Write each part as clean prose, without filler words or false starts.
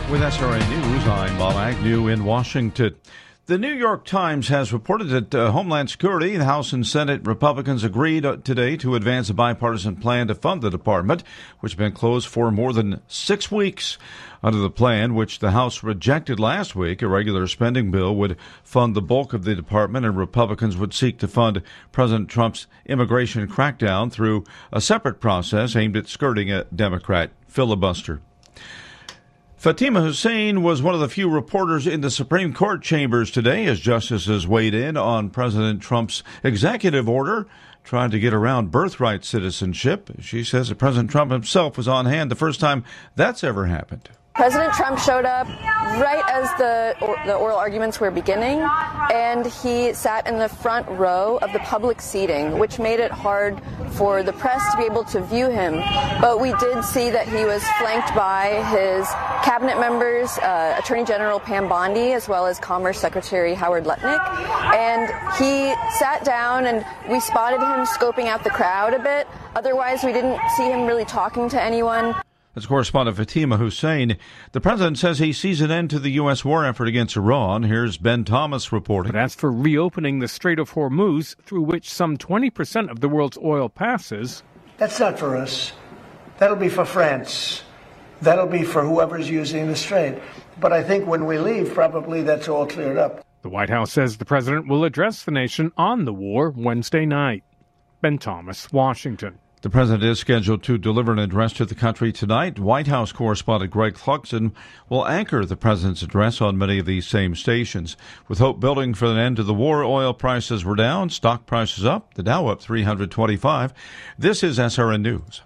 With SRN News, I'm Bob Agnew in Washington. The New York Times has reported that Homeland Security, the House and Senate Republicans agreed today to advance a bipartisan plan to fund the department, which has been closed for more than 6 weeks. Under the plan, which the House rejected last week, a regular spending bill would fund the bulk of the department, and Republicans would seek to fund President Trump's immigration crackdown through a separate process aimed at skirting a Democrat filibuster. Fatima Hussein was one of the few reporters in the Supreme Court chambers today as justices weighed in on President Trump's executive order trying to get around birthright citizenship. She says that President Trump himself was on hand the first time that's ever happened. President Trump showed up right as the oral arguments were beginning, and he sat in the front row of the public seating, which made it hard for the press to be able to view him. But we did see that he was flanked by his cabinet members, Attorney General Pam Bondi, as well as Commerce Secretary Howard Lutnick. And he sat down, and we spotted him scoping out the crowd a bit. Otherwise, we didn't see him really talking to anyone. That's correspondent Fatima Hussein. The president says he sees an end to the U.S. war effort against Iran. Here's Ben Thomas reporting. But as for reopening the Strait of Hormuz, through which some 20% of the world's oil passes, that's not for us. That'll be for France. That'll be for whoever's using the strait. But I think when we leave, probably that's all cleared up. The White House says the president will address the nation on the war Wednesday night. Ben Thomas, Washington. The president is scheduled to deliver an address to the country tonight. White House correspondent Greg Clugston will anchor the president's address on many of these same stations. With hope building for an end to the war, oil prices were down, stock prices up, the Dow up 325. This is SRN News.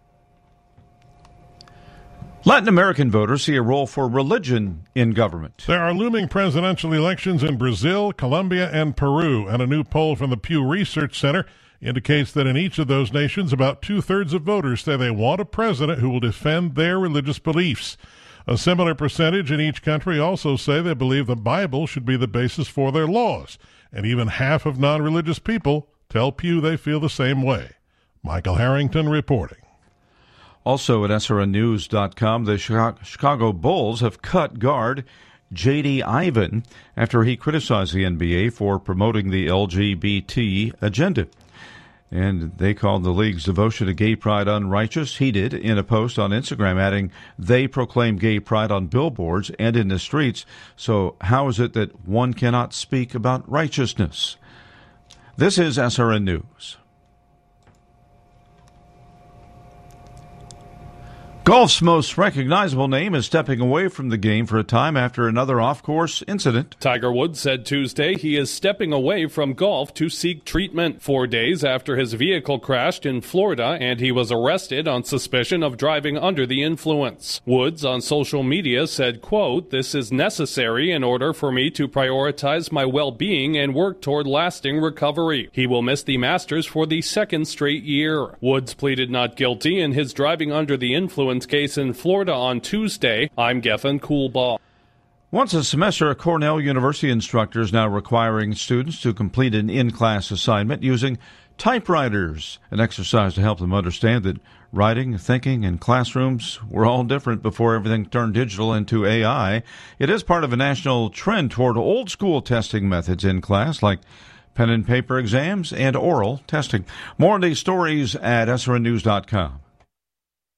Latin American voters see a role for religion in government. There are looming presidential elections in Brazil, Colombia, and Peru, and a new poll from the Pew Research Center indicates that in each of those nations, about two-thirds of voters say they want a president who will defend their religious beliefs. A similar percentage in each country also say they believe the Bible should be the basis for their laws, and even half of non-religious people tell Pew they feel the same way. Michael Harrington reporting. Also at SRNnews.com, the Chicago Bulls have cut guard J.D. Ivan after he criticized the NBA for promoting the LGBT agenda. And they called the league's devotion to gay pride unrighteous. He did in a post on Instagram, adding, they proclaim gay pride on billboards and in the streets, so how is it that one cannot speak about righteousness? This is SRN News. Golf's most recognizable name is stepping away from the game for a time after another off-course incident. Tiger Woods said Tuesday he is stepping away from golf to seek treatment 4 days after his vehicle crashed in Florida and he was arrested on suspicion of driving under the influence. Woods on social media said, quote, this is necessary in order for me to prioritize my well-being and work toward lasting recovery. He will miss the Masters for the second straight year. Woods pleaded not guilty in his driving under the influence case in Florida on Tuesday. I'm Gethin Coolbaugh. Once a semester, a Cornell University instructor is now requiring students to complete an in-class assignment using typewriters, an exercise to help them understand that writing, thinking, and classrooms were all different before everything turned digital into AI. It is part of a national trend toward old-school testing methods in class, like pen and paper exams and oral testing. More on these stories at SRNnews.com.